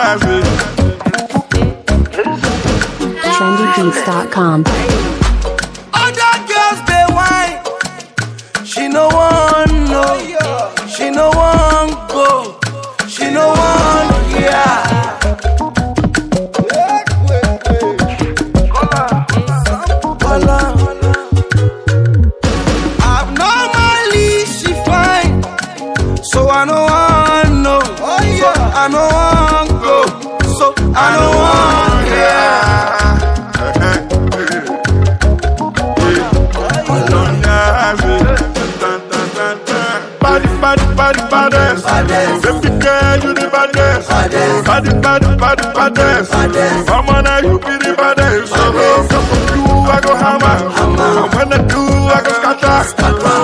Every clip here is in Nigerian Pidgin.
trendybeats.com. Other girls they whine, she no want no, she no want go, she no want Abnormally she fine, so I no want no, so I no want go, so I no want baddest. Baby girl, you the baddest. Baddest. Come on now, you be the baddest. So from you, I go hammer. And when I do, I go scatter.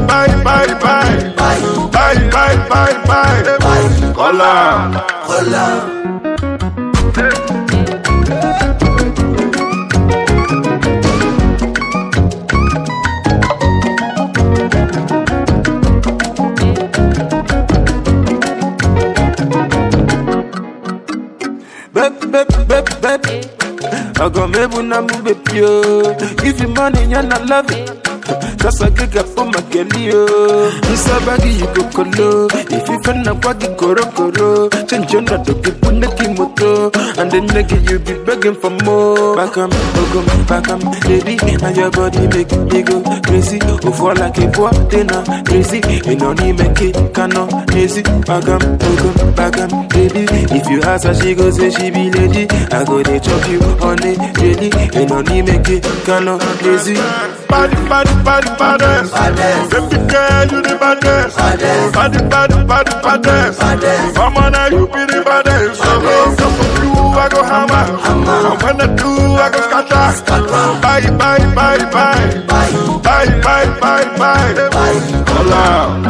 Bye. Hola. Baby, I go maybe na move pure. Give you money and I love it. Cause I get up for my gelio. This a baggy you go colo. If you find a baggy koro, change your not to keep on the kimoto. And then nigga you be begging for more. Back am, baby. And your body make me go crazy. Oh, fall like a boy, dinner crazy. And only make it cano easy. Back am, baby. If you ask her, she go say she be lady. I go they chop you on it, really. And only make it cano easy. Baddest. Baby girl, you the baddest. Baddest. Come on now, you be the baddest. So from you, I go hammer. And when I do, I go scatter. Bye. Hola.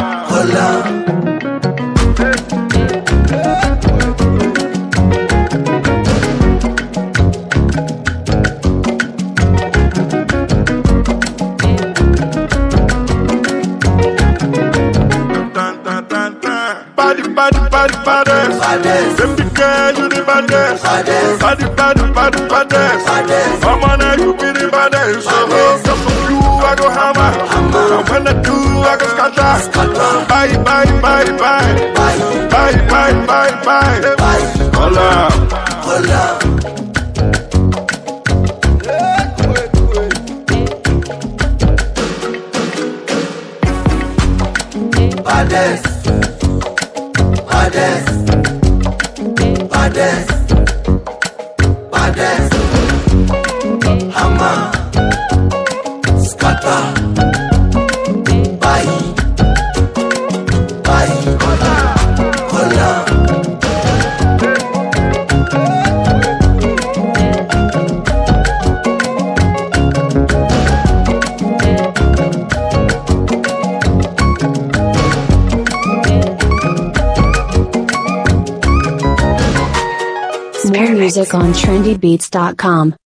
Baddest. Baby girl, you the baddest. Baddest. Come on now, you be the baddest. So from you, I go hammer. And when I do, I go scatter. Bye. Hola. Baddest. Hammer. Scatter. Bye. Hola. More music on trendybeats.com.